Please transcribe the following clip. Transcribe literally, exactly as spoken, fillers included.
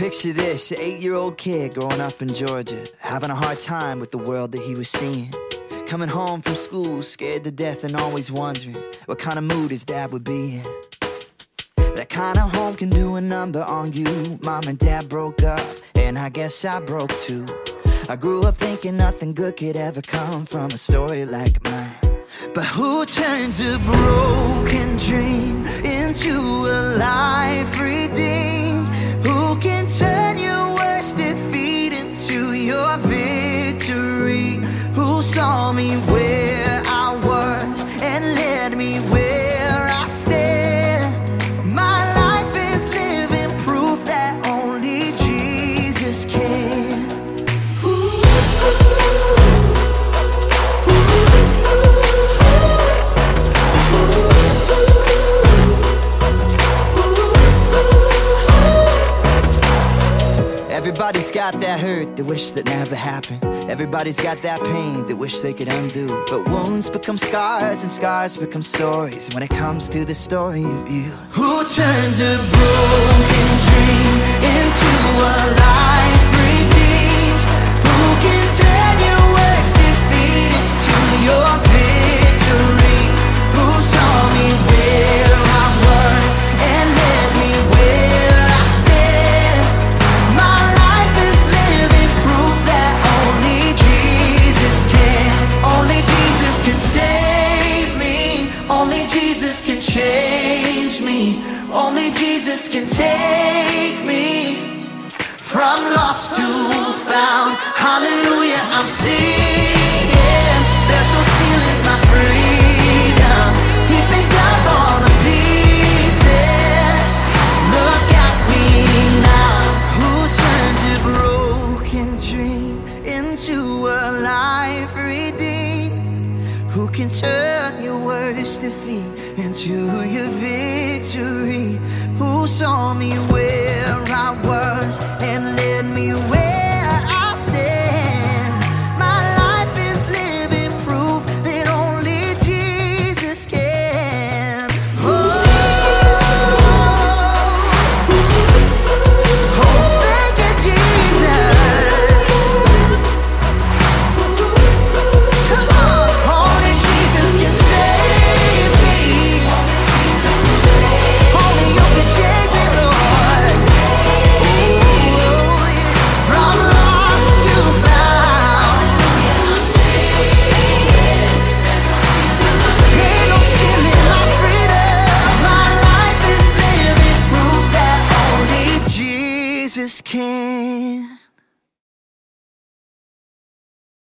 picture this, an eight-year-old kid growing up in Georgia, having a hard time with the world that he was seeing. Coming home from school, scared to death and always wondering what kind of mood his dad would be in. That kind of home can do a number on you. Mom and dad broke up, and I guess I broke too. I grew up thinking nothing good could ever come from a story like mine. But who turns a broken dream into a life redeemed? Who can turn your worst defeat into your victory? Who saw me where I was and led me where I stand? My life is living proof that only Jesus can. Everybody's got that hurt they wish that never happened. Everybody's got that pain they wish they could undo. But wounds become scars and scars become stories. When it comes to the story of you, who turns a broken dream into a life redeemed? Who can turn your worst defeat into your victory? Who saw me where I was and led me where I stand? My life is living proof that only Jesus can. Only Jesus can save me. Only Jesus can change me. Only Jesus can take me from lost to found. Hallelujah, I'm singing. There's no stealing my freedom. He picked up all the pieces. Look at me now. Who turned a broken dream into a life redeemed? Who can turn your worst defeat into your victory? Who saw me where I was and led me where I stand? My life is living proof that only Jesus can. Oh, oh, thank you, Jesus. Come on, only Jesus can save me. Only you can change me, Lord. Ooh, yeah. From lost to found. Ain't no stealing my freedom. My life is living proof that only Jesus can.